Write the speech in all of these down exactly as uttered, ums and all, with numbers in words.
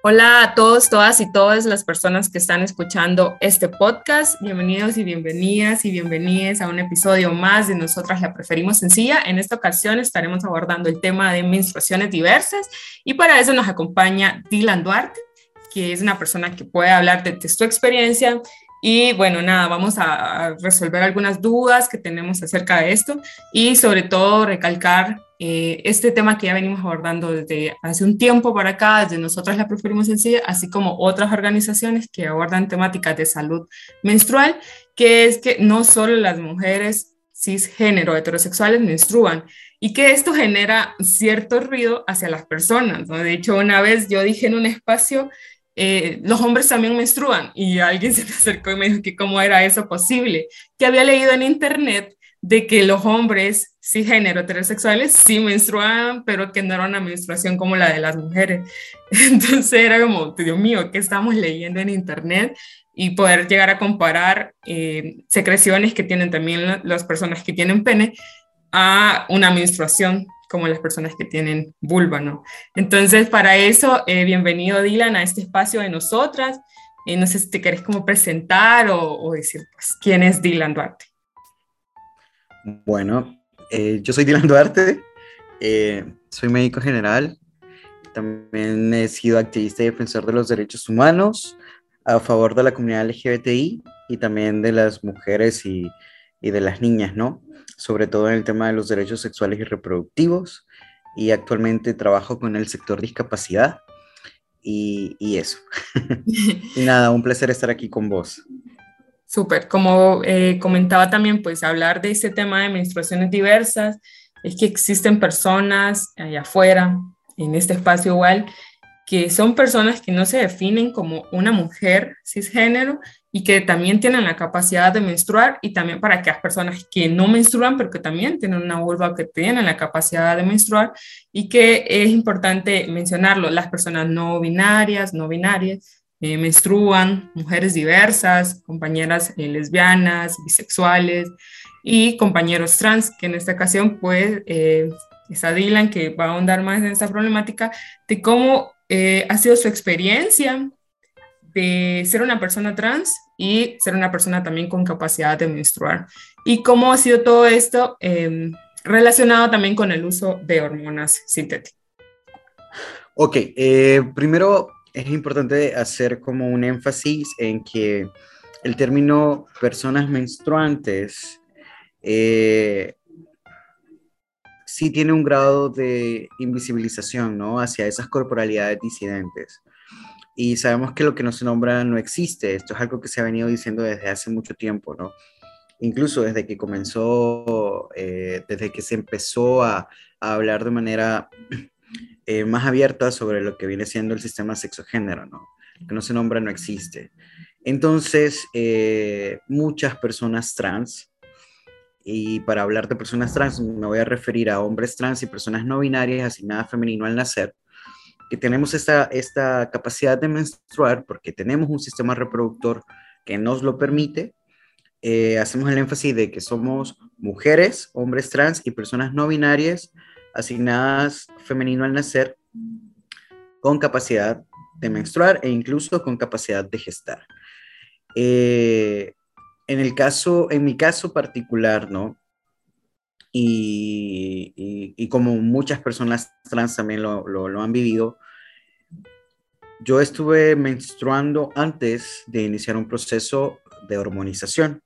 Hola a todos, todas y todas las personas que están escuchando este podcast. Bienvenidos y bienvenidas y bienvenidas a un episodio más de Nosotras la Preferimos Sencilla. En esta ocasión estaremos abordando el tema de menstruaciones diversas y para eso nos acompaña Dylan Duarte, que es una persona que puede hablar de, de su experiencia. Y bueno, nada, vamos a, a resolver algunas dudas que tenemos acerca de esto y sobre todo recalcar eh, este tema que ya venimos abordando desde hace un tiempo para acá, desde Nosotras la Preferimos Sencilla, así como otras organizaciones que abordan temáticas de salud menstrual, que es que no solo las mujeres cisgénero heterosexuales menstruan y que esto genera cierto ruido hacia las personas, ¿no? De hecho, una vez yo dije en un espacio eh, los hombres también menstruan y alguien se me acercó y me dijo que cómo era eso posible, que había leído en internet de que los hombres cisgénero heterosexuales sí menstruaban, pero que no era una menstruación como la de las mujeres. Entonces era como, Dios mío, ¿qué estamos leyendo en internet? Y poder llegar a comparar eh, secreciones que tienen también las personas que tienen pene a una menstruación como las personas que tienen vulva, ¿no? Entonces, para eso, eh, bienvenido Dylan a este espacio de nosotras. Eh, no sé si te querés como presentar o, o decir, pues, ¿quién es Dylan Duarte? Bueno, eh, yo soy Dylan Duarte, eh, soy médico general, también he sido activista y defensor de los derechos humanos a favor de la comunidad L G B T I y también de las mujeres y, y de las niñas, ¿no? Sobre todo en el tema de los derechos sexuales y reproductivos, y actualmente trabajo con el sector discapacidad y, y eso. Y nada, un placer estar aquí con vos. Súper, como eh, comentaba también, pues hablar de este tema de menstruaciones diversas, es que existen personas allá afuera, en este espacio igual, que son personas que no se definen como una mujer cisgénero y que también tienen la capacidad de menstruar y también para aquellas personas que no menstruan, pero que también tienen una vulva que tienen la capacidad de menstruar y que es importante mencionarlo, las personas no binarias, no binarias, eh, menstruan, mujeres diversas, compañeras eh, lesbianas, bisexuales y compañeros trans, que en esta ocasión pues eh, está Dylan que va a ahondar más en esta problemática de cómo eh, ha sido su experiencia de ser una persona trans y ser una persona también con capacidad de menstruar. Y cómo ha sido todo esto eh, relacionado también con el uso de hormonas sintéticas. Ok, eh, primero es importante hacer como un énfasis en que el término personas menstruantes eh, sí tiene un grado de invisibilización, ¿no? Hacia esas corporalidades disidentes. Y sabemos que lo que no se nombra no existe. Esto es algo que se ha venido diciendo desde hace mucho tiempo, ¿no? Incluso desde que comenzó, eh, desde que se empezó a, a hablar de manera eh, más abierta sobre lo que viene siendo el sistema sexo-género, ¿no? Lo que no se nombra no existe. Entonces, eh, muchas personas trans, y para hablar de personas trans me voy a referir a hombres trans y personas no binarias asignadas femenino al nacer, que tenemos esta, esta capacidad de menstruar porque tenemos un sistema reproductor que nos lo permite. Eh, hacemos el énfasis de que somos mujeres, hombres trans y personas no binarias asignadas femenino al nacer con capacidad de menstruar e incluso con capacidad de gestar. Eh, en el caso, en mi caso particular, ¿no? Y, y, y como muchas personas trans también lo, lo, lo han vivido, yo estuve menstruando antes de iniciar un proceso de hormonización.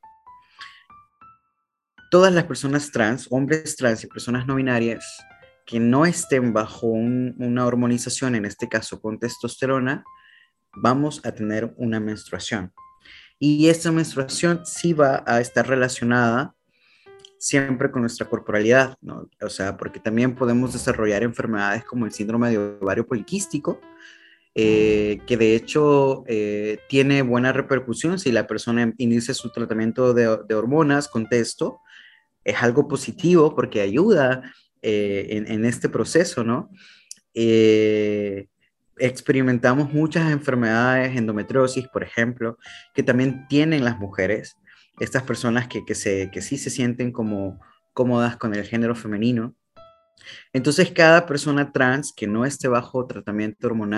Todas las personas trans, hombres trans y personas no binarias que no estén bajo un, una hormonización, en este caso con testosterona, vamos a tener una menstruación. Y esta menstruación sí va a estar relacionada siempre con nuestra corporalidad, ¿no? O sea, porque también podemos desarrollar enfermedades como el síndrome de ovario poliquístico, eh, que de hecho eh, tiene buena repercusión si la persona inicia su tratamiento de, de hormonas con testo. Es algo positivo porque ayuda eh, en, en, este proceso, ¿no? Eh, experimentamos muchas enfermedades, endometriosis, por ejemplo, que también tienen las mujeres, estas personas que, que, se, que sí se sienten como cómodas con el género femenino. Entonces, cada persona trans que no esté bajo tratamiento hormonal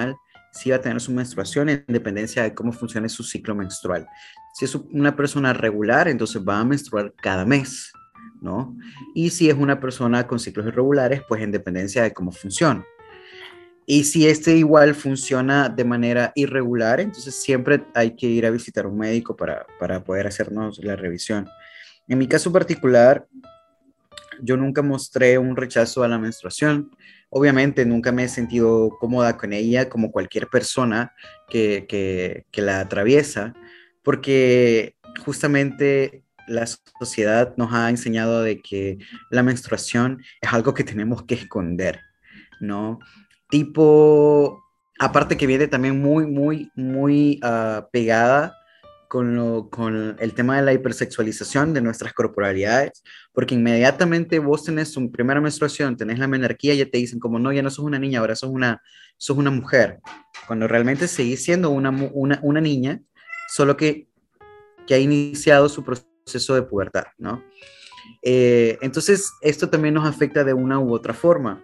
sí va a tener su menstruación en dependencia de cómo funcione su ciclo menstrual. Si es una persona regular, entonces va a menstruar cada mes, ¿no? Y si es una persona con ciclos irregulares, pues en dependencia de cómo funciona. Y si este igual funciona de manera irregular, entonces siempre hay que ir a visitar un médico para, para poder hacernos la revisión. En mi caso particular, yo nunca mostré un rechazo a la menstruación. Obviamente nunca me he sentido cómoda con ella como cualquier persona que, que, que la atraviesa, porque justamente la sociedad nos ha enseñado de que la menstruación es algo que tenemos que esconder, ¿no? Tipo, aparte que viene también muy, muy, muy uh, pegada con, lo, con el tema de la hipersexualización de nuestras corporalidades, porque inmediatamente vos tenés tu primera menstruación, tenés la menarquía, ya te dicen como, no, ya no sos una niña, ahora sos una, sos una mujer, cuando realmente seguís siendo una, una, una niña, solo que, que ha iniciado su proceso de pubertad, ¿no? Eh, entonces, esto también nos afecta de una u otra forma.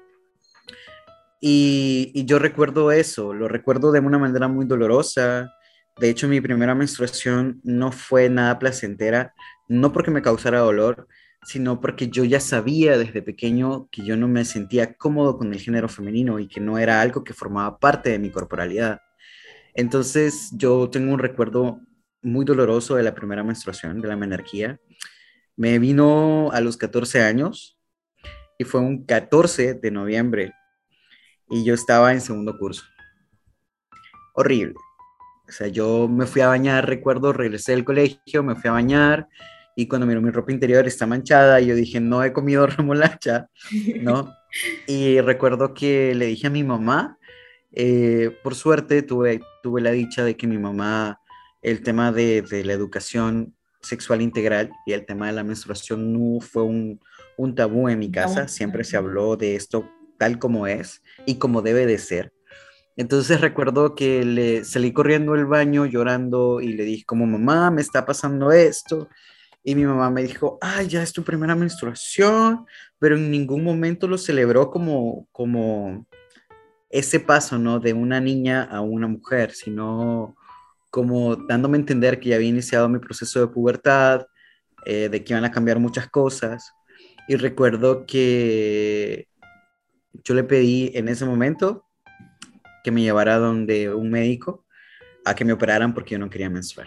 Y, y yo recuerdo eso, lo recuerdo de una manera muy dolorosa. De hecho, mi primera menstruación no fue nada placentera, no porque me causara dolor, sino porque yo ya sabía desde pequeño que yo no me sentía cómodo con el género femenino y que no era algo que formaba parte de mi corporalidad. Entonces, yo tengo un recuerdo muy doloroso de la primera menstruación, de la menarquía. Me vino a los catorce años y fue un catorce de noviembre y yo estaba en segundo curso. Horrible. O sea, yo me fui a bañar, recuerdo, regresé del colegio, me fui a bañar y cuando miro mi ropa interior está manchada y yo dije, no he comido remolacha, ¿no? Y recuerdo que le dije a mi mamá, eh, por suerte tuve, tuve la dicha de que mi mamá, el tema de, de la educación sexual integral y el tema de la menstruación no fue un, un tabú en mi casa, siempre se habló de esto tal como es y como debe de ser. Entonces recuerdo que le salí corriendo del baño llorando y le dije como mamá, me está pasando esto. Y mi mamá me dijo, ay, ya es tu primera menstruación, pero en ningún momento lo celebró como, como ese paso, ¿no? De una niña a una mujer, sino como dándome a entender que ya había iniciado mi proceso de pubertad, eh, de que iban a cambiar muchas cosas. Y recuerdo que yo le pedí en ese momento que me llevara donde un médico a que me operaran porque yo no quería menstruar.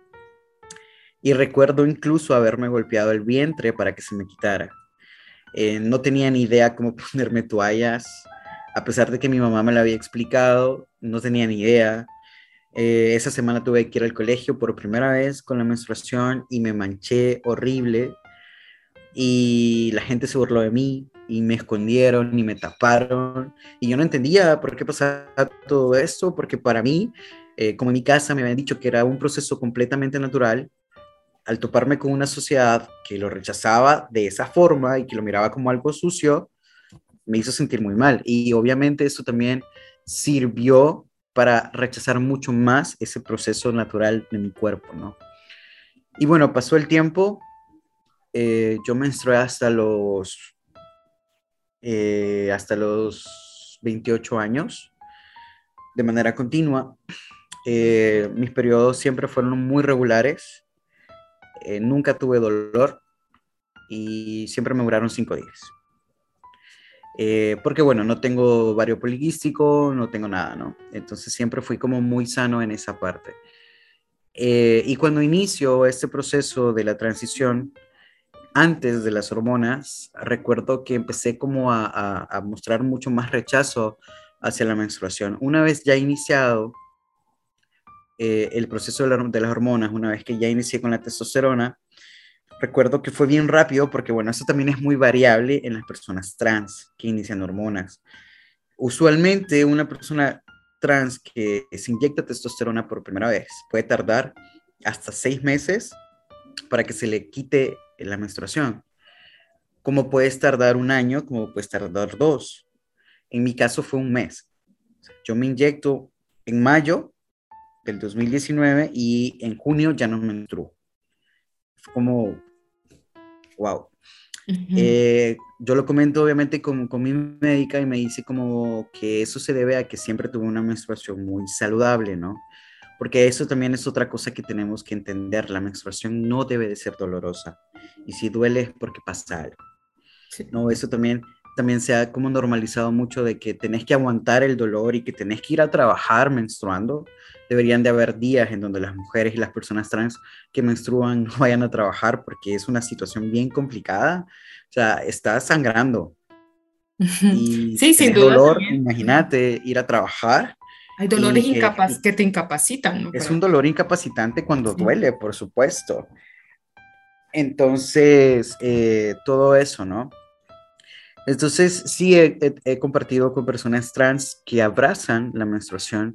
Y recuerdo incluso haberme golpeado el vientre para que se me quitara. Eh, no tenía ni idea cómo ponerme toallas, a pesar de que mi mamá me lo había explicado, no tenía ni idea. Eh, esa semana tuve que ir al colegio por primera vez con la menstruación y me manché horrible y la gente se burló de mí y me escondieron y me taparon y yo no entendía por qué pasaba todo esto, porque para mí, eh, como en mi casa me habían dicho que era un proceso completamente natural, al toparme con una sociedad que lo rechazaba de esa forma y que lo miraba como algo sucio, me hizo sentir muy mal y obviamente eso también sirvió para rechazar mucho más ese proceso natural de mi cuerpo, ¿no? Y bueno, pasó el tiempo, eh, yo menstrué hasta los eh, hasta los veintiocho años de manera continua. Eh, mis periodos siempre fueron muy regulares, eh, nunca tuve dolor y siempre me duraron cinco días. Eh, porque bueno, no tengo ovario poliquístico, no tengo nada, ¿no? Entonces siempre fui como muy sano en esa parte. Eh, y cuando inicio este proceso de la transición, antes de las hormonas, recuerdo que empecé como a, a, a mostrar mucho más rechazo hacia la menstruación. Una vez ya iniciado eh, el proceso de, la, de, las hormonas, una vez que ya inicié con la testosterona, recuerdo que fue bien rápido porque, bueno, eso también es muy variable en las personas trans que inician hormonas. Usualmente una persona trans que se inyecta testosterona por primera vez puede tardar hasta seis meses para que se le quite la menstruación. Como puedes tardar un año, como puedes tardar dos. En mi caso fue un mes. Yo me inyecto en mayo del dos mil diecinueve y en junio ya no me menstruo. Fue como, wow. Ujú. Eh, yo lo comento obviamente con, con mi médica y me dice como que eso se debe a que siempre tuve una menstruación muy saludable, ¿no? Porque eso también es otra cosa que tenemos que entender. La menstruación no debe de ser dolorosa. Y si duele es porque pasa algo. Sí. No, eso también, también se ha como normalizado mucho de que tenés que aguantar el dolor y que tenés que ir a trabajar menstruando. Deberían de haber días en donde las mujeres y las personas trans que menstruan no vayan a trabajar porque es una situación bien complicada. O sea, estás sangrando Ujú. y Sí, si sin tenés duda dolor, también. imagínate ir a trabajar Hay dolores y que incapaz que te incapacitan, ¿no? es Para... un dolor incapacitante cuando Sí. duele, por supuesto. Entonces, eh, todo eso, ¿no? Entonces, sí he, he- he compartido con personas trans que abrazan la menstruación,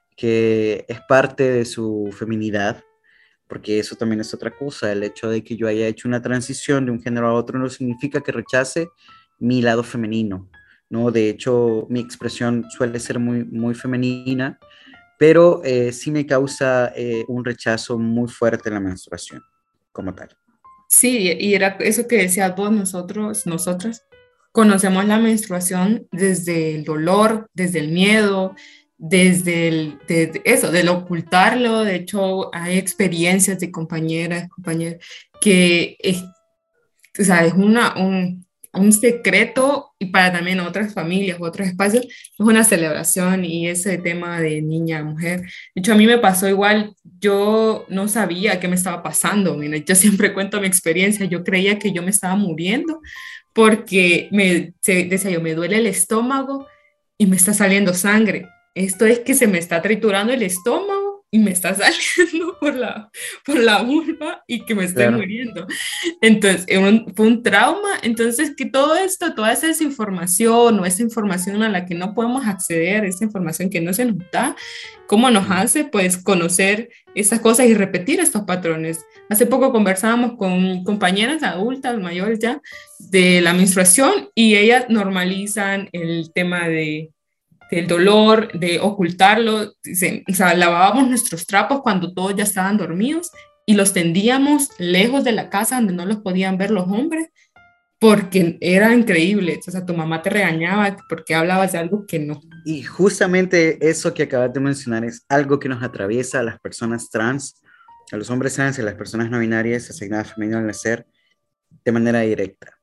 que es parte de su feminidad, porque eso también es otra cosa. El hecho de que yo haya hecho una transición de un género a otro no significa que rechace mi lado femenino, ¿no? De hecho, mi expresión suele ser muy, muy femenina, pero eh, sí me causa eh, un rechazo muy fuerte la menstruación, como tal. Sí, y era eso que decías vos, nosotros, nosotras, conocemos la menstruación desde el dolor, desde el miedo, desde el, de eso, del ocultarlo. De hecho, hay experiencias de compañeras, compañeros, que es, o sea, es una, un, un secreto y para también otras familias, otros espacios, es una celebración y ese tema de niña, mujer. De hecho, a mí me pasó igual, yo no sabía qué me estaba pasando. Mira, yo siempre cuento mi experiencia, yo creía que yo me estaba muriendo porque me se- decía yo, me duele el estómago y me está saliendo sangre. Esto es que se me está triturando el estómago y me está saliendo por la, por la vulva y que me estoy Claro. muriendo. Entonces, eh, un- fue un trauma. Entonces, que todo esto, toda esa desinformación o esa información a la que no podemos acceder, esa información que no se nos da, ¿cómo nos Mm. hace pues conocer esas cosas y repetir estos patrones? Hace poco conversábamos con compañeras adultas, mayores ya, de la menstruación y ellas normalizan el tema de del dolor, de ocultarlo. Dicen, o sea, lavábamos nuestros trapos cuando todos ya estaban dormidos y los tendíamos lejos de la casa donde no los podían ver los hombres, porque era increíble. O sea, tu mamá te regañaba porque hablabas de algo que no. Y justamente eso que acabas de mencionar es algo que nos atraviesa a las personas trans, a los hombres trans y a las personas no binarias asignadas femenino al nacer de manera directa.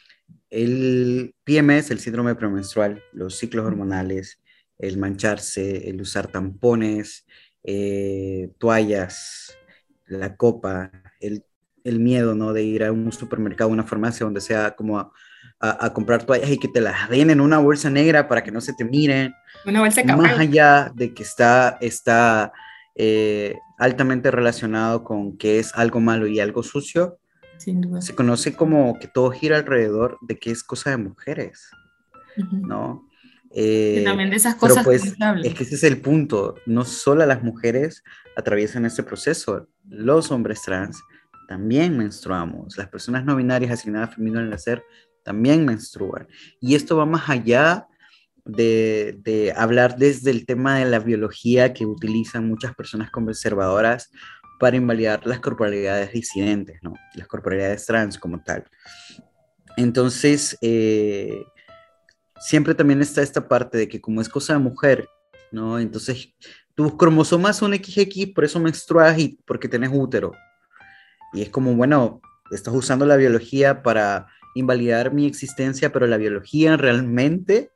El P M S, el síndrome premenstrual, los ciclos hormonales, el mancharse, el usar tampones, eh, toallas, la copa, el, el miedo, ¿no? De ir a un supermercado, una farmacia, donde sea como a, a, a comprar toallas y que te las den en una bolsa negra para que no se te miren, Una bolsa de más café, allá de que está, está eh, altamente relacionado con que es algo malo y algo sucio, sin duda. se conoce como que todo gira alrededor de que es cosa de mujeres, Ujú. ¿no? Y Eh, también de esas pero cosas que no pues se es hablan. que ese es el punto, no solo las mujeres atraviesan este proceso, los hombres trans también menstruamos, las personas no binarias asignadas femenino al nacer también menstruan. Y esto va más allá de, de hablar desde el tema de la biología que utilizan muchas personas conservadoras para invalidar las corporalidades disidentes, ¿no? Las corporalidades trans como tal. Entonces, eh, siempre también está esta parte de que como es cosa de mujer, ¿no? Entonces, tus cromosomas son equis equis, por eso menstruas y porque tenés útero. Y es como, bueno, estás usando la biología para invalidar mi existencia, pero la biología realmente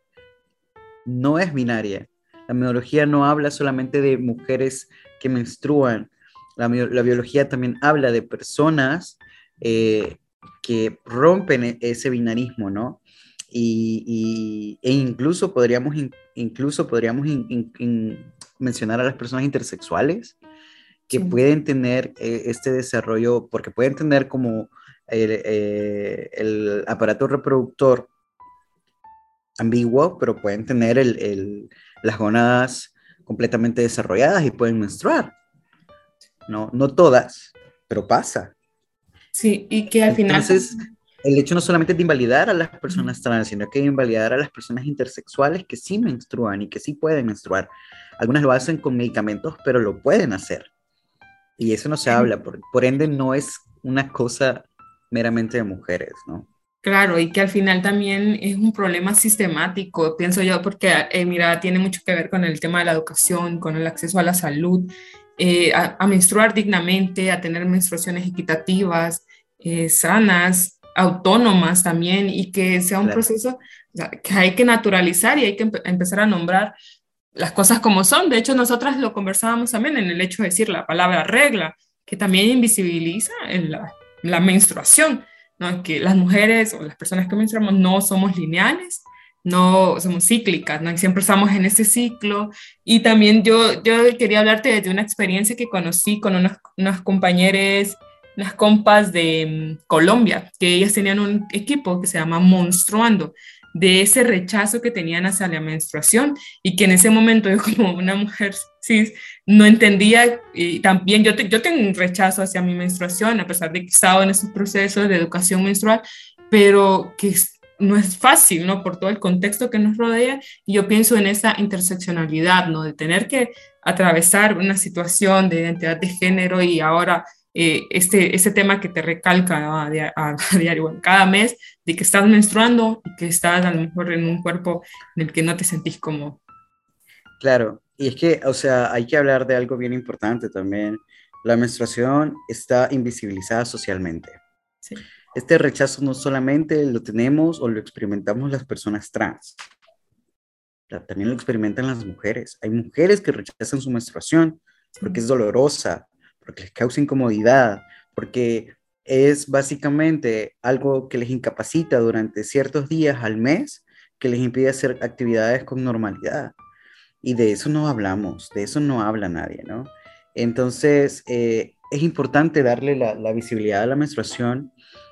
no es binaria. La biología no habla solamente de mujeres que menstruan. La, la biología también habla de personas eh, que rompen e, ese binarismo, ¿no? Y, y, e incluso podríamos, in, incluso podríamos in, in, in mencionar a las personas intersexuales que Sí. pueden tener eh, este desarrollo, porque pueden tener como el, eh, el aparato reproductor ambiguo, pero pueden tener el, el, las gónadas completamente desarrolladas y pueden menstruar. No, no todas, pero pasa. Sí, y que al final Entonces, también... el hecho no solamente de invalidar a las Ujú. personas trans, sino que de invalidar a las personas intersexuales que sí menstruan y que sí pueden menstruar. Algunas lo hacen con medicamentos, pero lo pueden hacer. Y eso no se habla, por, por ende no es una cosa meramente de mujeres, ¿no? Claro, y que al final también es un problema sistemático, pienso yo, porque, eh, mira, tiene mucho que ver con el tema de la educación, con el acceso a la salud, eh, a, a menstruar dignamente, a tener menstruaciones equitativas, eh, sanas, autónomas también, y que sea un Claro, proceso, o sea, que hay que naturalizar y hay que empe- empezar a nombrar las cosas como son. De hecho, nosotras lo conversábamos también en el hecho de decir la palabra regla, que también invisibiliza en la, la menstruación, ¿no? Que las mujeres o las personas que menstruamos no somos lineales, no somos cíclicas, ¿no? Y siempre estamos en ese ciclo. Y también yo, yo quería hablarte de una experiencia que conocí con unas, unas compañeras, unas compas de mm, Colombia, que ellas tenían un equipo que se llama Monstruando, de ese rechazo que tenían hacia la menstruación y que en ese momento yo como una mujer cis no entendía y también yo, te, yo tengo un rechazo hacia mi menstruación a pesar de que he estado en esos procesos de educación menstrual, pero que es, no es fácil, ¿no? Por todo el contexto que nos rodea y yo pienso en esa interseccionalidad, ¿no? De tener que atravesar una situación de identidad de género y ahora eh, este, este tema que te recalca, ¿no? a, dia- a, a diario, bueno, cada mes, de que estás menstruando y que estás a lo mejor en un cuerpo en el que no te sentís como... claro. Y es que, o sea, hay que hablar de algo bien importante también. La menstruación está invisibilizada socialmente. Sí. Este rechazo no solamente lo tenemos o lo experimentamos las personas trans, la- también lo experimentan las mujeres. Hay mujeres que rechazan su menstruación porque Sí. es dolorosa, porque les causa incomodidad, porque es básicamente algo que les incapacita durante ciertos días al mes, que les impide hacer actividades con normalidad. Y de eso no hablamos, de eso no habla nadie, ¿no? Entonces, eh, es importante darle la, la visibilidad a la menstruación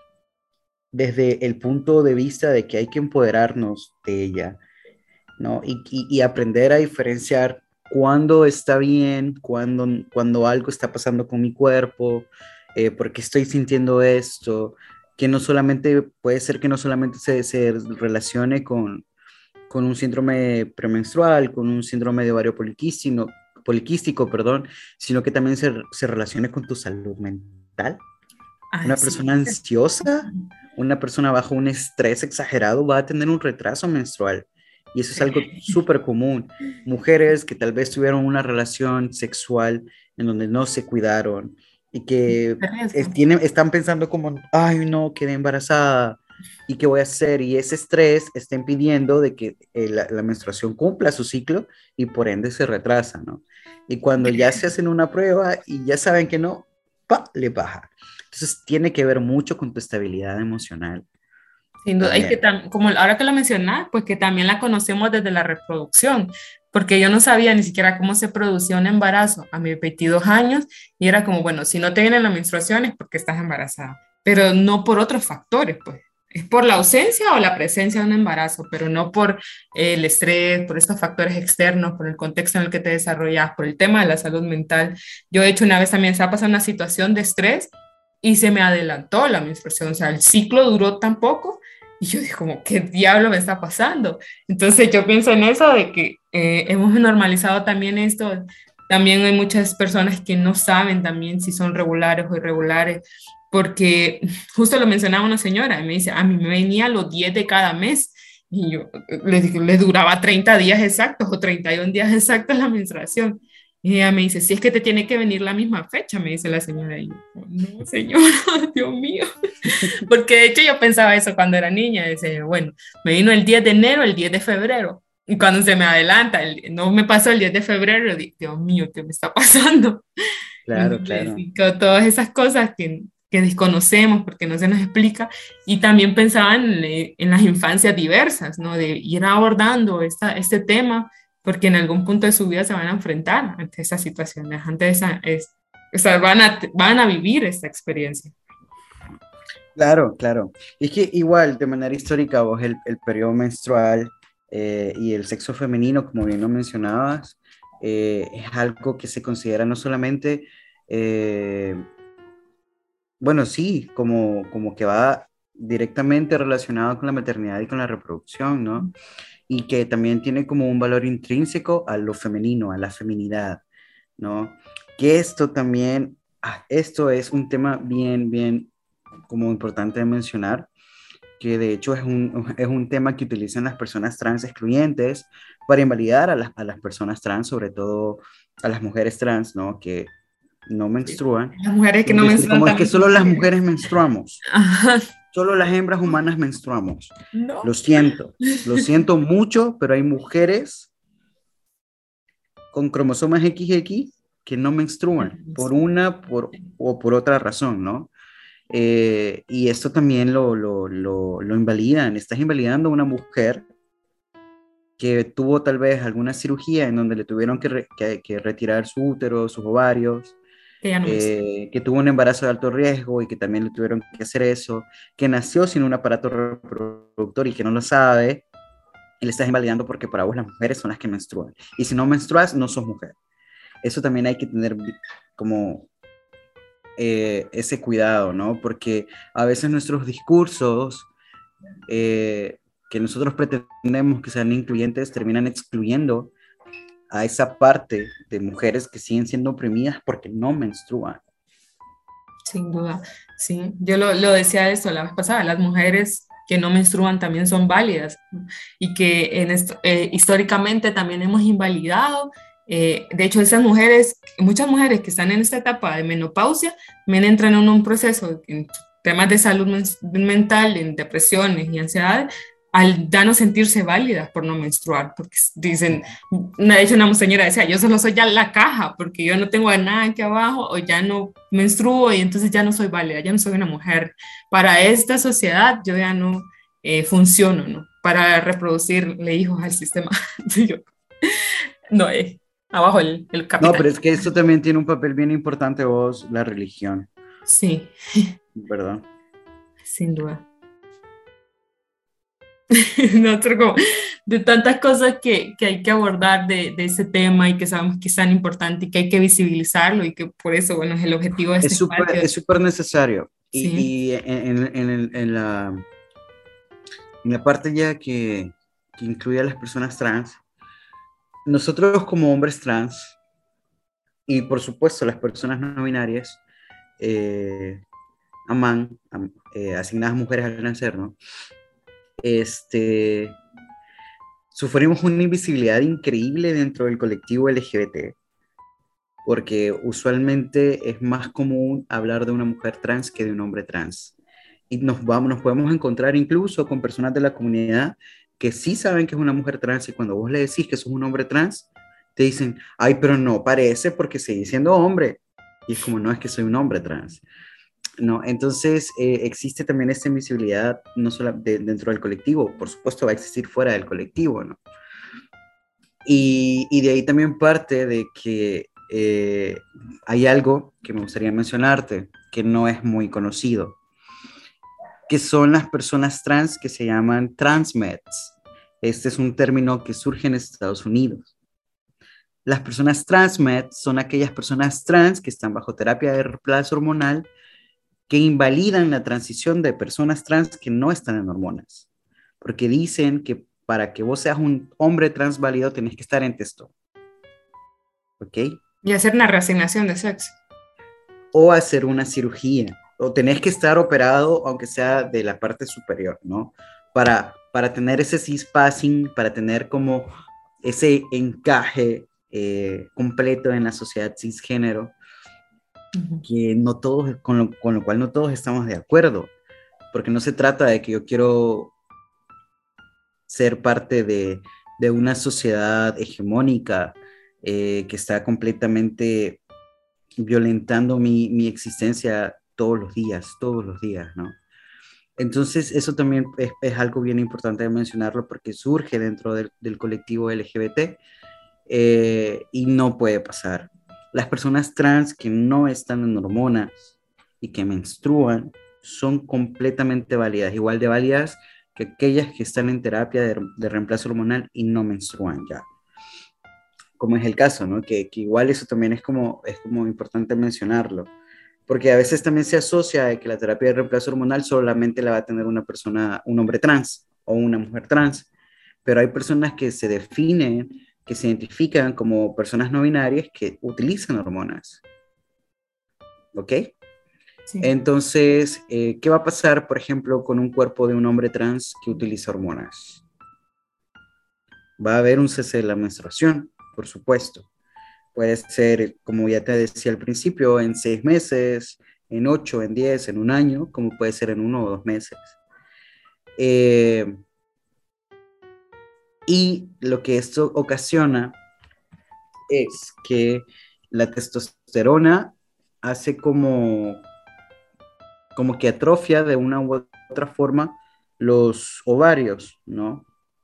desde el punto de vista de que hay que empoderarnos de ella, ¿no? Y, y, y aprender a diferenciar cuándo está bien, cuándo, cuando algo está pasando con mi cuerpo, eh, porque estoy sintiendo esto, que no solamente, puede ser que no solamente se, se relacione con, con un síndrome premenstrual, con un síndrome de ovario poliquístico, poliquístico, perdón, sino que también se, se relacione con tu salud mental. Una Así persona es. ansiosa, una persona bajo un estrés exagerado va a tener un retraso menstrual. Y eso es Sí. algo súper común. Mujeres que tal vez tuvieron una relación sexual en donde no se cuidaron y que De riesgo. es- tienen, están pensando como, ay, no, quedé embarazada. ¿Y qué voy a hacer? Y ese estrés está impidiendo de que eh, la, la menstruación cumpla su ciclo y por ende se retrasa, ¿no? Y cuando ya se hacen una prueba y ya saben que no, pa, le baja. Entonces tiene que ver mucho con tu estabilidad emocional Sin duda, y que también. tam- como ahora que lo mencionas, pues que también la conocemos desde la reproducción, porque yo no sabía ni siquiera cómo se producía un embarazo a mis veintidós años y era como, bueno, si no te vienen las menstruaciones porque estás embarazada, pero no por otros factores, pues. Es por la ausencia o la presencia de un embarazo, pero no por eh, el estrés, por estos factores externos, por el contexto en el que te desarrollas, por el tema de la salud mental. Yo, de hecho, una vez también se ha pasado una situación de estrés y se me adelantó la menstruación, o sea, el ciclo duró tan poco y yo dije, como, ¿qué diablo me está pasando? Entonces yo pienso en eso de que eh, hemos normalizado también esto. También hay muchas personas que no saben también si son regulares o irregulares, porque justo lo mencionaba una señora, y me dice, a mí me venía los diez de cada mes. Y yo le dije, le duraba treinta días exactos o treinta y un días exactos la menstruación. Y ella me dice, si es que te tiene que venir la misma fecha, me dice la señora. Y yo, no, señora, Dios mío. Porque de hecho yo pensaba eso cuando era niña, decía, bueno, me vino el diez de enero, el diez de febrero, y cuando se me adelanta, el- no me pasó el diez de febrero, di- Dios mío, ¿qué me está pasando? Claro, Entonces, claro. y con todas esas cosas que, que desconocemos porque no se nos explica, y también pensaba en, eh, en las infancias diversas, ¿no? De ir abordando esta, este tema, porque en algún punto de su vida se van a enfrentar ante esas situaciones, ante esa, es, o sea, van a, van a vivir esta experiencia. Claro, claro. Y es que igual, de manera histórica, vos el, el periodo menstrual eh, y el sexo femenino, como bien lo mencionabas, eh, es algo que se considera no solamente, eh, bueno, sí, como, como que va directamente relacionado con la maternidad y con la reproducción, ¿no? Y que también tiene como un valor intrínseco a lo femenino, a la feminidad, ¿no? Que esto también, ah, esto es un tema bien, bien como importante de mencionar, que de hecho es un, es un tema que utilizan las personas trans excluyentes para invalidar a las, a las personas trans, sobre todo a las mujeres trans, ¿no? Que no Sí. menstruan. Las mujeres que Y no decir, menstruan como es que también son solo las mujeres. mujeres menstruamos, Ajá. solo las hembras humanas menstruamos. Lo No. siento, lo siento mucho, pero hay mujeres con cromosomas equis equis que no menstruan por una por, o por otra razón, ¿no? Eh, y esto también lo, lo, lo, lo invalidan. Estás invalidando a una mujer que tuvo tal vez alguna cirugía en donde le tuvieron que, re- que, que retirar su útero, sus ovarios, Que ya no menstrua. eh, que tuvo un embarazo de alto riesgo y que también le tuvieron que hacer eso, que nació sin un aparato reproductor y que no lo sabe, y le estás invalidando porque para vos las mujeres son las que menstruan. Y si no menstruas, no sos mujer. Eso también hay que tener como eh, ese cuidado, ¿no? Porque a veces nuestros discursos eh, que nosotros pretendemos que sean incluyentes terminan excluyendo a esa parte de mujeres que siguen siendo oprimidas porque no menstruan. Sin duda, sí. Yo lo, lo decía esto la vez pasada, las mujeres que no menstruan también son válidas, ¿no? Y que en esto, eh, históricamente también hemos invalidado. Eh, de hecho, esas mujeres, muchas mujeres que están en esta etapa de menopausia, también entran en un proceso en temas de salud men- mental, en depresiones y ansiedad, al ya no sentirse válidas por no menstruar, porque dicen, de hecho, una señora decía, yo solo soy ya la caja, porque yo no tengo nada aquí abajo, o ya no menstruo y entonces ya no soy válida, ya no soy una mujer. Para esta sociedad yo ya no eh, funciono, ¿no? Para reproducirle hijos al sistema. Sí, yo, no, eh, abajo el, el No, capital. pero es que esto también tiene un papel bien importante vos, la religión, Sí, ¿verdad? sin duda. Nosotros como de tantas cosas que, que hay que abordar de, de ese tema y que sabemos que es tan importante y que hay que visibilizarlo y que por eso, bueno, es el objetivo de Es este súper, espacio. es súper necesario. Sí, Y, y en, en- en el- en la, en la parte ya que, que incluye a las personas trans, nosotros como hombres trans, y por supuesto las personas no binarias, eh, aman, am- eh, asignadas mujeres al nacer, ¿no? Este, sufrimos una invisibilidad increíble dentro del colectivo L G B T, porque usualmente es más común hablar de una mujer trans que de un hombre trans. Y nos, vamos, nos podemos encontrar incluso con personas de la comunidad que sí saben que es una mujer trans y cuando vos le decís que sos un hombre trans, te dicen, ay, pero no parece porque sigue siendo hombre. Y es como, no, es que soy un hombre trans. No, entonces eh, existe también esta invisibilidad no solo de, dentro del colectivo, por supuesto va a existir fuera del colectivo, ¿no? Y, y de ahí también parte de que eh, hay algo que me gustaría mencionarte, que no es muy conocido, que son las personas trans que se llaman transmeds. Este es un término que surge en Estados Unidos. Las personas transmed son aquellas personas trans que están bajo terapia de reemplazo hormonal que invalidan la transición de personas trans que no están en hormonas, porque dicen que para que vos seas un hombre trans válido tenés que estar en testo, ¿ok? y hacer una reasignación de sexo. O hacer una cirugía, o tenés que estar operado, aunque sea de la parte superior, ¿no? Para, para tener ese cispassing, para tener como ese encaje eh, completo en la sociedad cisgénero, Ujú. que no todos, con lo, con lo cual no todos estamos de acuerdo, porque no se trata de que yo quiero ser parte de, de una sociedad hegemónica eh, que está completamente violentando mi, mi existencia todos los días, todos los días, ¿no? Entonces, eso también es, es algo bien importante de mencionarlo porque surge dentro del, del colectivo L G B T eh, y no puede pasar. Las personas trans que no están en hormonas y que menstruan son completamente válidas, igual de válidas que aquellas que están en terapia de, de reemplazo hormonal y no menstruan ya, como es el caso, ¿no? Que, que igual eso también es como, es como importante mencionarlo, porque a veces también se asocia de que la terapia de reemplazo hormonal solamente la va a tener una persona, un hombre trans o una mujer trans, pero hay personas que se definen, que se identifican como personas no binarias que utilizan hormonas, ¿ok? Sí. Entonces, eh, ¿qué va a pasar, por ejemplo, con un cuerpo de un hombre trans que utiliza hormonas? Va a haber un cese de la menstruación, por supuesto. Puede ser, como ya te decía al principio, en seis meses, en ocho, en diez, en un año, como puede ser en uno o dos meses. Eh, y lo que esto ocasiona es que la testosterona hace como, como que atrofia de una u otra forma los ovarios, ¿no?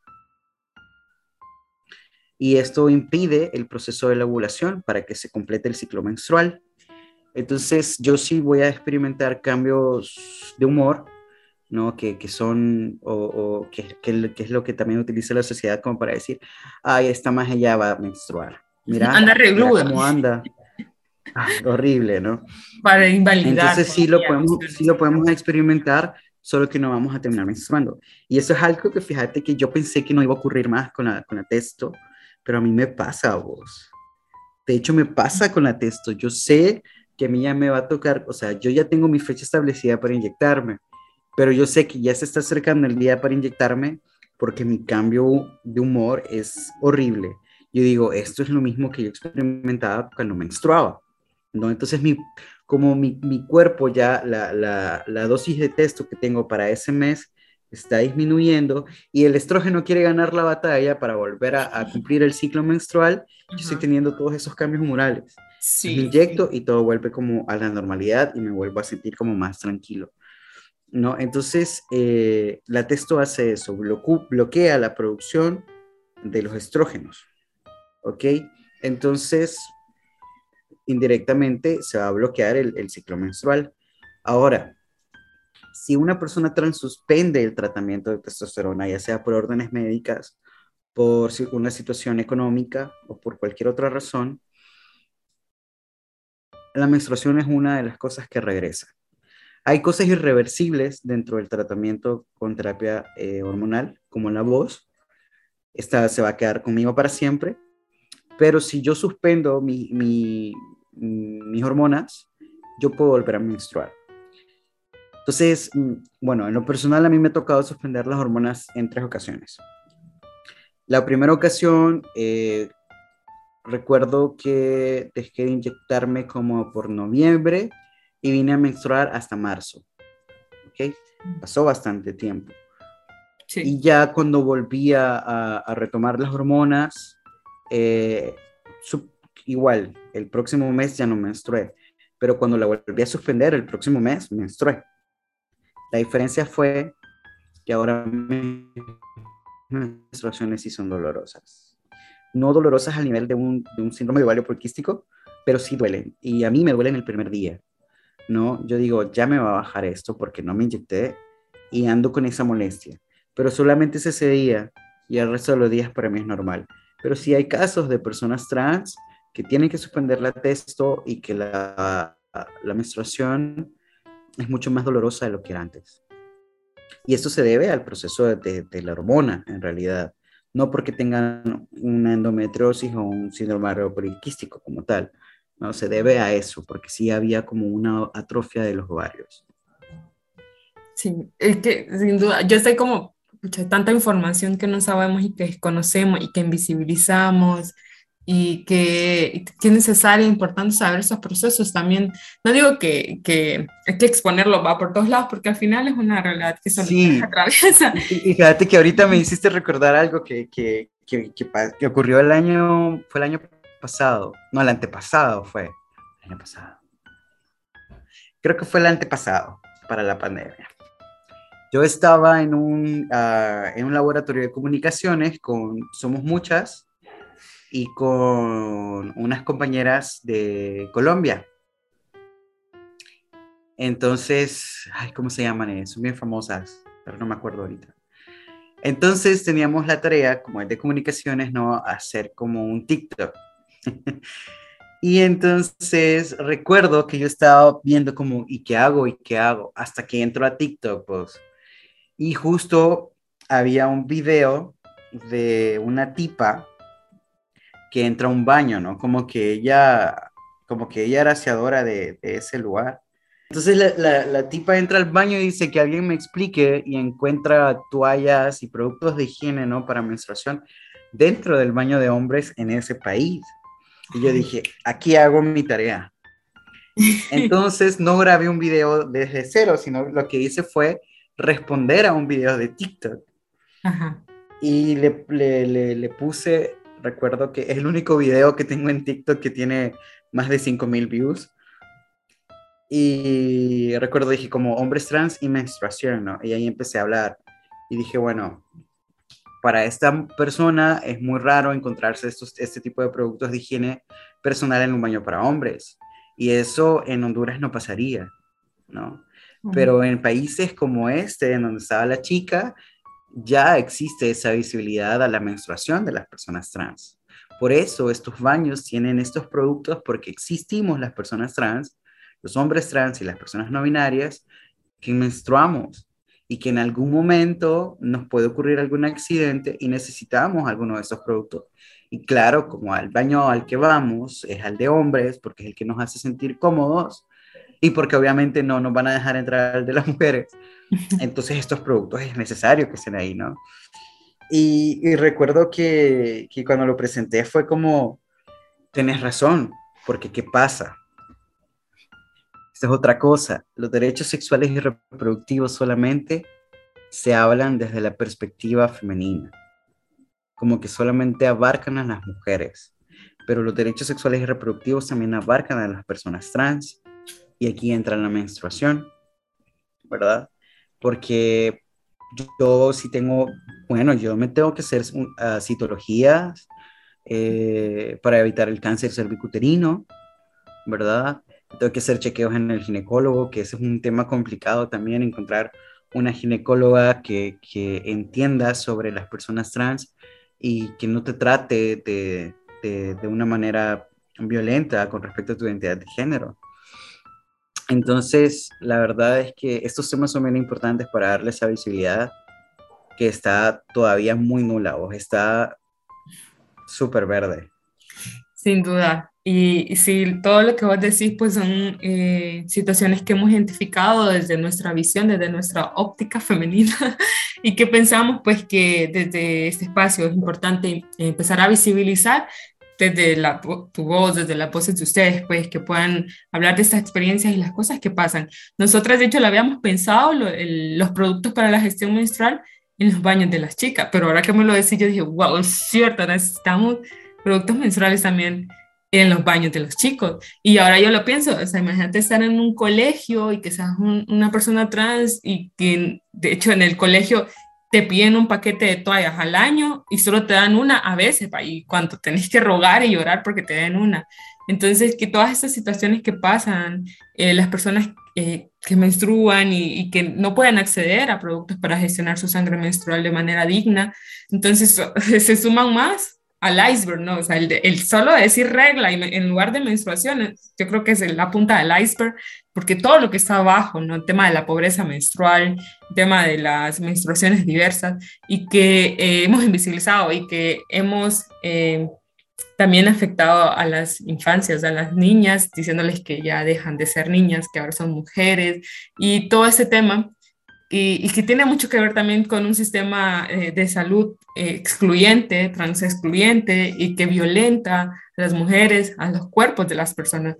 Y esto impide el proceso de la ovulación para que se complete el ciclo menstrual. Entonces, yo sí voy a experimentar cambios de humor, ¿no? Que, que son, o, o que, que, que, es lo que también utiliza la sociedad como para decir, ay, esta magia ya va a menstruar. Mira, Anda mira regluda cómo anda. Ay, horrible, ¿no? para invalidar Entonces, sí lo todavía podemos, sí cuestiones. lo podemos experimentar, solo que no vamos a terminar menstruando. Y eso es algo que fíjate que yo pensé que no iba a ocurrir más con la, con la testo, pero a mí me pasa a vos. De hecho, me pasa con la testo. Yo sé que a mí ya me va a tocar, o sea, yo ya tengo mi fecha establecida para inyectarme, pero yo sé que ya se está acercando el día para inyectarme porque mi cambio de humor es horrible. Yo digo, esto es lo mismo que yo experimentaba cuando menstruaba, ¿no? Entonces, mi, como mi, mi cuerpo ya, la, la, la dosis de testo que tengo para ese mes está disminuyendo y el estrógeno quiere ganar la batalla para volver a, a cumplir el ciclo menstrual, yo estoy Ajá. teniendo todos esos cambios humorales. Entonces me Sí, inyecto sí. y todo vuelve como a la normalidad y me vuelvo a sentir como más tranquilo, ¿no? Entonces, eh, la testo hace eso, bloque- bloquea la producción de los estrógenos, ¿ok? Entonces, indirectamente se va a bloquear el, el ciclo menstrual. Ahora, si una persona trans suspende el tratamiento de testosterona, ya sea por órdenes médicas, por una situación económica o por cualquier otra razón, la menstruación es una de las cosas que regresa. Hay cosas irreversibles dentro del tratamiento con terapia eh, hormonal, como la voz. Esta se va a quedar conmigo para siempre, pero si yo suspendo mi, mi, mis hormonas, yo puedo volver a menstruar. Entonces, mm, bueno, en lo personal a mí me ha tocado suspender las hormonas en tres ocasiones. La primera ocasión, eh, recuerdo que dejé de inyectarme como por noviembre y vine a menstruar hasta marzo, ¿ok? Pasó bastante tiempo. Sí. Y ya cuando volví a, a, a retomar las hormonas, eh, sub, igual, el próximo mes ya no menstrué, pero cuando la volví a suspender, el próximo mes menstrué. La diferencia fue que ahora mis menstruaciones sí son dolorosas. No dolorosas al nivel de un, de un síndrome de ovario poliquístico, pero sí duelen. Y a mí me duelen el primer día, ¿no? Yo digo, ya me va a bajar esto porque no me inyecté y ando con esa molestia. Pero solamente es ese día y el resto de los días para mí es normal. Pero sí hay casos de personas trans que tienen que suspender la testo y que la, la menstruación es mucho más dolorosa de lo que era antes. Y esto se debe al proceso de, de, de la hormona, en realidad, no porque tengan una endometriosis o un síndrome poliquístico como tal, no se debe a eso, porque sí había como una atrofia de los ovarios. Sí, es que sin duda, yo sé como pucha, tanta información que no sabemos y que desconocemos y que invisibilizamos y que, que es necesario e importante saber esos procesos también. No digo que, que hay que exponerlo va por todos lados porque al final es una realidad que solo te Sí, atraviesa. y, y fíjate que ahorita me hiciste recordar algo que, que, que, que, que ocurrió el año, fue el año pasado, no, el antepasado fue, el año pasado, creo que fue el antepasado para la pandemia. Yo estaba en un, uh, en un laboratorio de comunicaciones con Somos Muchas y con unas compañeras de Colombia. Entonces, ay, ¿cómo se llaman? Eh, son bien famosas, pero no me acuerdo ahorita. Entonces teníamos la tarea, como es de comunicaciones, ¿no? Hacer como un TikTok. Y entonces recuerdo que yo estaba viendo como, ¿y qué hago? ¿Y qué hago? Hasta que entro a TikTok, pues. Y justo había un video de una tipa que entra a un baño, ¿no? Como que ella, como que ella era aseadora de, de ese lugar. entonces la, la, la tipa entra al baño y dice que alguien me explique y encuentra toallas y productos de higiene, ¿no? Para menstruación dentro del baño de hombres en ese país. Y yo dije, aquí hago mi tarea. Entonces no grabé un video desde cero, sino lo que hice fue responder a un video de TikTok. Ajá. Y le, le, le, le puse, recuerdo que es el único video que tengo en TikTok que tiene más de cinco mil views. Y recuerdo, dije como hombres trans y menstruación, ¿no? Y ahí empecé a hablar. Y dije, bueno, para esta persona es muy raro encontrarse estos, este tipo de productos de higiene personal en un baño para hombres. Y eso en Honduras no pasaría, ¿no? Pero en países como este, en donde estaba la chica, ya existe esa visibilidad a la menstruación de las personas trans. Por eso estos baños tienen estos productos, porque existimos las personas trans, los hombres trans y las personas no binarias que menstruamos y que en algún momento nos puede ocurrir algún accidente y necesitamos alguno de esos productos. Y claro, como al baño al que vamos es al de hombres, porque es el que nos hace sentir cómodos y porque obviamente no nos van a dejar entrar al de las mujeres, entonces estos productos es necesario que estén ahí, ¿no? Y, y recuerdo que, que cuando lo presenté fue como, tenés razón, porque ¿qué pasa? Esta es otra cosa, los derechos sexuales y reproductivos solamente se hablan desde la perspectiva femenina, como que solamente abarcan a las mujeres, pero los derechos sexuales y reproductivos también abarcan a las personas trans, y aquí entra la menstruación, ¿verdad? Porque yo sí tengo, bueno, yo me tengo que hacer uh, citologías eh, para evitar el cáncer cervicuterino, ¿verdad? Tengo que hacer chequeos en el ginecólogo, que ese es un tema complicado también, encontrar una ginecóloga que, que entienda sobre las personas trans y que no te trate de, de, de una manera violenta con respecto a tu identidad de género. Entonces, la verdad es que estos temas son bien importantes para darle esa visibilidad que está todavía muy nula, o está súper verde. Sin duda. Y, y sí, todo lo que vos decís, pues son eh, situaciones que hemos identificado desde nuestra visión, desde nuestra óptica femenina, y que pensamos pues que desde este espacio es importante empezar a visibilizar desde la, tu voz, desde las voces de ustedes, pues que puedan hablar de estas experiencias y las cosas que pasan. Nosotras, de hecho, lo habíamos pensado, lo, el, los productos para la gestión menstrual en los baños de las chicas, pero ahora que me lo decís, yo dije, wow, es cierto, necesitamos productos menstruales también en los baños de los chicos. Y ahora yo lo pienso, o sea, imagínate estar en un colegio y que seas un, una persona trans y que de hecho en el colegio te piden un paquete de toallas al año y solo te dan una a veces, pa, y cuánto tenés que rogar y llorar porque te den una. Entonces, que todas estas situaciones que pasan, eh, las personas eh, que menstruan y, y que no pueden acceder a productos para gestionar su sangre menstrual de manera digna, entonces se suman más al iceberg, ¿no? O sea, el, de, el solo decir regla y en lugar de menstruación, yo creo que es la punta del iceberg, porque todo lo que está abajo, ¿no? El tema de la pobreza menstrual, el tema de las menstruaciones diversas, y que eh, hemos invisibilizado y que hemos eh, también afectado a las infancias, a las niñas, diciéndoles que ya dejan de ser niñas, que ahora son mujeres, y todo ese tema. Y, y, que tiene mucho que ver también con un sistema eh, de salud eh, excluyente, transexcluyente y que violenta a las mujeres, a los cuerpos de las personas,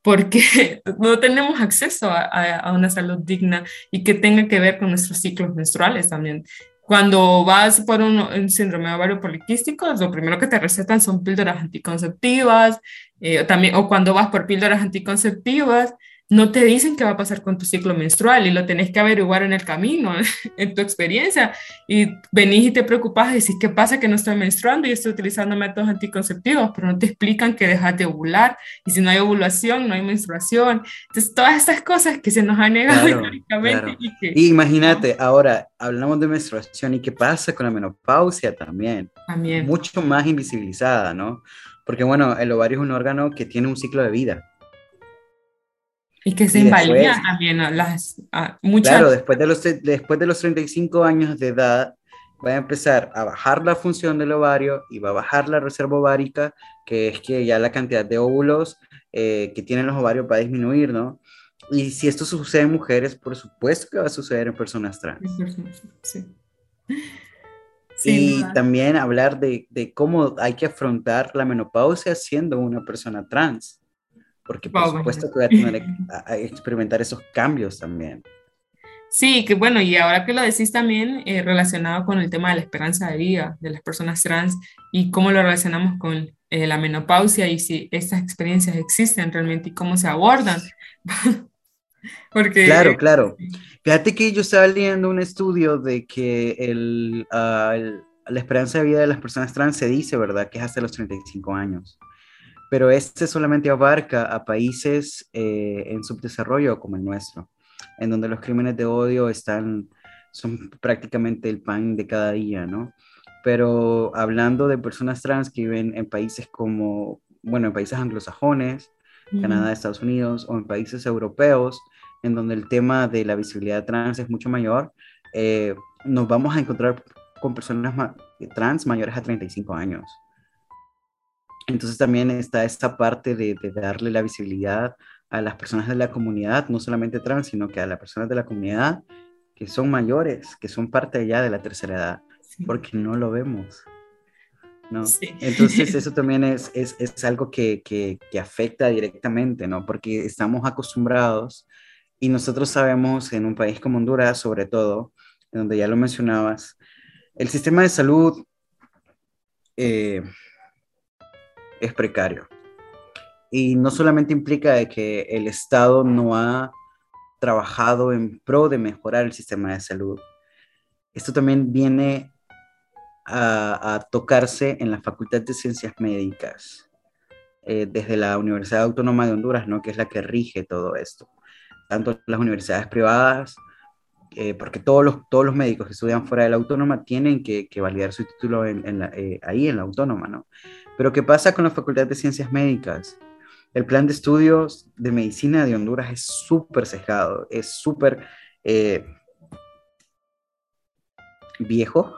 porque no tenemos acceso a, a, a una salud digna y que tenga que ver con nuestros ciclos menstruales también. Cuando vas por un, un síndrome de ovario poliquístico, lo primero que te recetan son píldoras anticonceptivas, eh, también, o cuando vas por píldoras anticonceptivas, no te dicen qué va a pasar con tu ciclo menstrual y lo tenés que averiguar en el camino, en tu experiencia. Y venís y te preocupas y decís, ¿qué pasa que no estoy menstruando y estoy utilizando métodos anticonceptivos? Pero no te explican que dejas de ovular y si no hay ovulación, no hay menstruación. Entonces, todas estas cosas que se nos han negado Claro, históricamente claro. y que... Y imagínate, ahora hablamos de menstruación y qué pasa con la menopausia también, También. mucho más invisibilizada, ¿no? Porque bueno, el ovario es un órgano que tiene un ciclo de vida. Y que se Y invalida después, también a las... A muchas... claro, después de los, después de los treinta y cinco años de edad, va a empezar a bajar la función del ovario y va a bajar la reserva ovárica, que es que ya la cantidad de óvulos eh, que tienen los ovarios va a disminuir, ¿no? Y si esto sucede en mujeres, por supuesto que va a suceder en personas trans. Sí, sin Y duda. también hablar de, de cómo hay que afrontar la menopausia siendo una persona trans, porque por Wow, supuesto imagínate. que voy a tener que a- a experimentar esos cambios también. Sí, que bueno, y ahora que lo decís también eh, relacionado con el tema de la esperanza de vida de las personas trans y cómo lo relacionamos con eh, la menopausia y si estas experiencias existen realmente y cómo se abordan, porque Claro, eh, claro. Fíjate que yo estaba leyendo un estudio de que el, ah, el- la esperanza de vida de las personas trans se dice, ¿verdad?, que es hasta los treinta y cinco años. Pero este solamente abarca a países eh, en subdesarrollo como el nuestro, en donde los crímenes de odio están, son prácticamente el pan de cada día, ¿no? Pero hablando de personas trans que viven en países como, bueno, en países anglosajones, ujú, Canadá, Estados Unidos, o en países europeos, en donde el tema de la visibilidad trans es mucho mayor, eh, nos vamos a encontrar con personas ma- trans mayores a treinta y cinco años. Entonces también está esta parte de, de darle la visibilidad a las personas de la comunidad, no solamente trans, sino que a las personas de la comunidad que son mayores, que son parte ya de la tercera edad, sí, porque no lo vemos, ¿no? sí. Entonces eso también es, es, es algo que, que, que afecta directamente, ¿no? Porque estamos acostumbrados y nosotros sabemos en un país como Honduras, sobre todo, en donde ya lo mencionabas, el sistema de salud eh, es precario. Y no solamente implica de que el Estado no ha trabajado en pro de mejorar el sistema de salud. Esto también viene a, a tocarse en la Facultad de Ciencias Médicas, eh, desde la Universidad Autónoma de Honduras, ¿no?, que es la que rige todo esto. Tanto las universidades privadas, eh, porque todos los, todos los médicos que estudian fuera de la autónoma tienen que, que validar su título en, en la, eh, ahí en la autónoma, ¿no? Pero ¿qué pasa con la Facultad de Ciencias Médicas? El plan de estudios de medicina de Honduras es súper sesgado, es súper eh, viejo.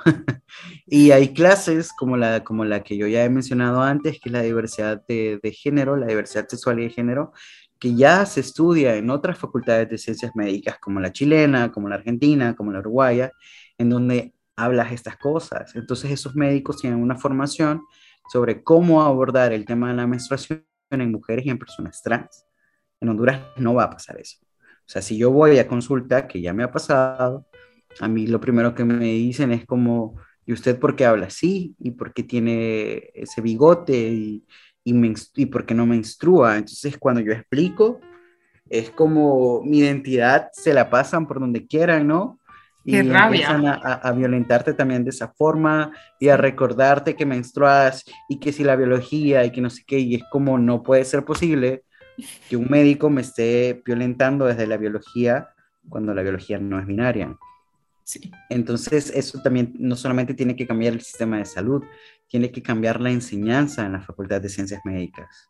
Y hay clases como la, como la que yo ya he mencionado antes, que es la diversidad de, de género, la diversidad sexual y de género, que ya se estudia en otras facultades de ciencias médicas, como la chilena, como la argentina, como la uruguaya, en donde hablas estas cosas. Entonces esos médicos tienen una formación sobre cómo abordar el tema de la menstruación en mujeres y en personas trans. En Honduras no va a pasar eso. O sea, si yo voy a consulta, que ya me ha pasado, a mí lo primero que me dicen es como, ¿y usted por qué habla así? ¿Y por qué tiene ese bigote? ¿Y, y, menstru- y por qué no menstrua? Entonces, cuando yo explico, es como mi identidad se la pasan por donde quieran, ¿no? Qué Y empiezan rabia. a, a, a violentarte también de esa forma y a Sí, recordarte que menstruas y que si la biología y que no sé qué, y es como no puede ser posible que un médico me esté violentando desde la biología cuando la biología no es binaria. sí. Entonces, eso también no solamente tiene que cambiar el sistema de salud, tiene que cambiar la enseñanza en la Facultad de Ciencias Médicas.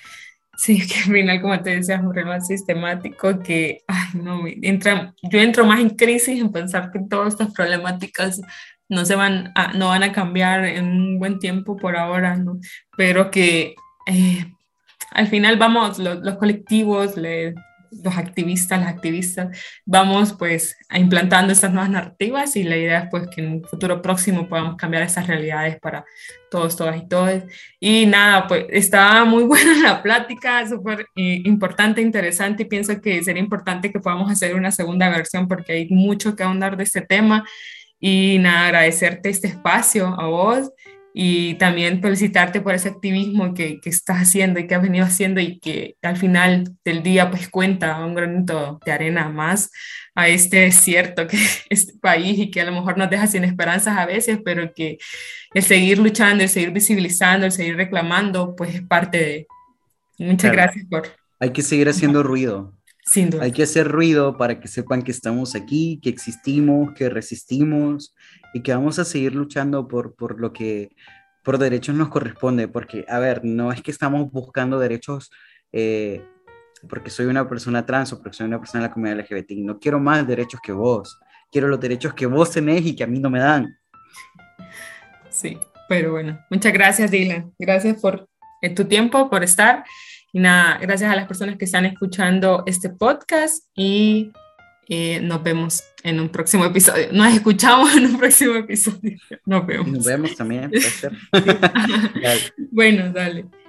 Sí, que al final, como te decía, es un problema sistemático que, ay, no, me entra, yo entro más en crisis en pensar que todas estas problemáticas no se van a, no van a cambiar en un buen tiempo por ahora, ¿no? Pero que eh, al final vamos, lo- los colectivos, le- los activistas, las activistas, vamos pues a implantando estas nuevas narrativas y la idea es pues que en un futuro próximo podamos cambiar estas realidades para todos, todas y todos. Y nada, pues estaba muy buena la plática, súper eh, importante, interesante y pienso que sería importante que podamos hacer una segunda versión porque hay mucho que ahondar de este tema y nada, agradecerte este espacio a vos y también felicitarte por ese activismo que, que estás haciendo y que has venido haciendo y que al final del día pues cuenta un granito de arena más a este desierto que es este país y que a lo mejor nos deja sin esperanzas a veces, pero que el seguir luchando, el seguir visibilizando, el seguir reclamando pues es parte de... Muchas Claro, gracias por... hay que seguir haciendo ruido, Sin duda. hay que hacer ruido para que sepan que estamos aquí, que existimos, que resistimos y que vamos a seguir luchando por, por lo que por derechos nos corresponde, porque, a ver, no es que estamos buscando derechos eh, porque soy una persona trans o porque soy una persona de la comunidad L G B T I, no quiero más derechos que vos, quiero los derechos que vos tenés y que a mí no me dan. Sí, pero bueno, muchas gracias, Dylan. Gracias por eh, tu tiempo, por estar. Y nada, gracias a las personas que están escuchando este podcast y eh, nos vemos en un próximo episodio. Nos escuchamos en un próximo episodio. Nos vemos. Nos vemos también, puede ser. Sí. Bueno, dale.